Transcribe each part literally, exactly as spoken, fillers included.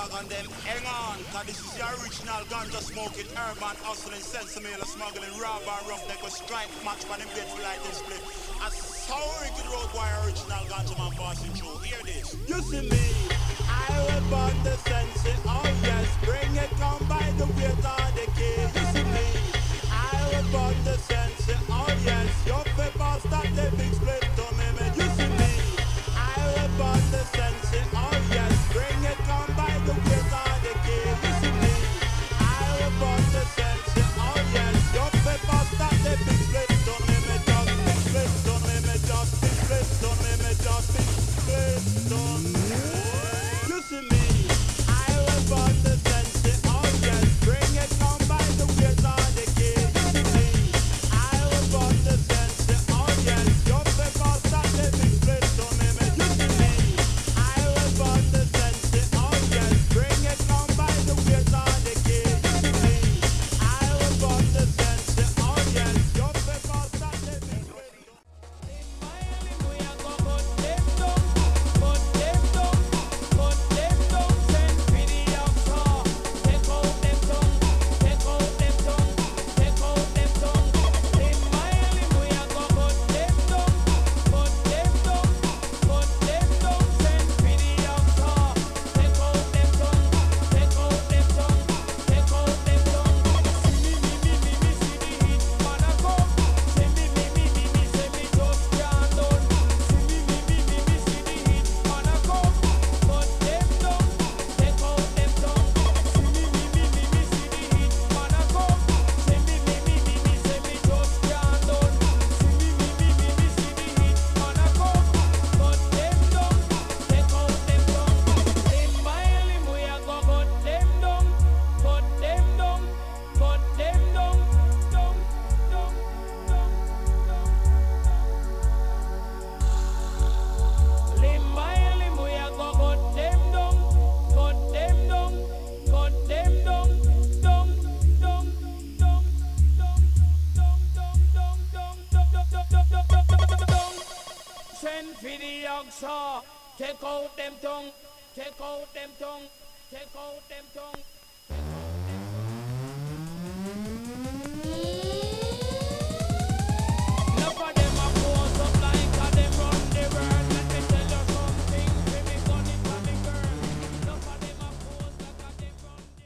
dog on them, hang on, cause this is the original ganja smoking, urban hustling, sensimilla smuggling, rob and rough, they go strike, match for them bed for like this split. A so wicked road boy, original ganja man passing through, hear this. You see me, I will burn the sense, oh yes, bring it come by the weight of the key. You see me, I will burn the sense, oh yes, your paper start the big split to me, man. You see me, I will burn the sense, oh yes, bring it come by the weight of the key. You see me, I will burn the sense, oh yes, your paper start the big split to me, me just big split to me, me just big split to me, me just big split to me. You see me, I will burn the sense, oh yes, bring it come by the weight of the key. You see me, I will burn the sense, oh yes, your paper start the big split to me, me. You see me, I will burn the sense, oh yes, bring it come by the weight of the key. You see me, I will burn the sense, oh yes, your paper start the big split. Send for the oxa, take out them tongue, take out them tongue, take out them tongue. Enough of them a pose up like a them run the world. Let me tell you something, when me gun it for me girl. Enough of them a pose like a them run the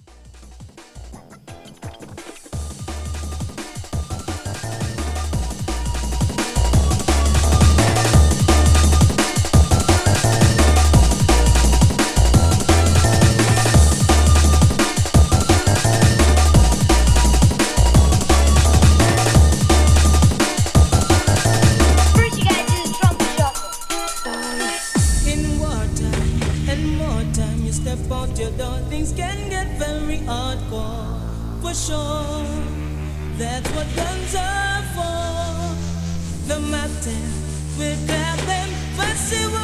First you gotta do the trumpet shuffle. In wartime and more time, you step out your door, things can get very hardcore. For sure, that's what guns are for. The mountain will grab them, but see what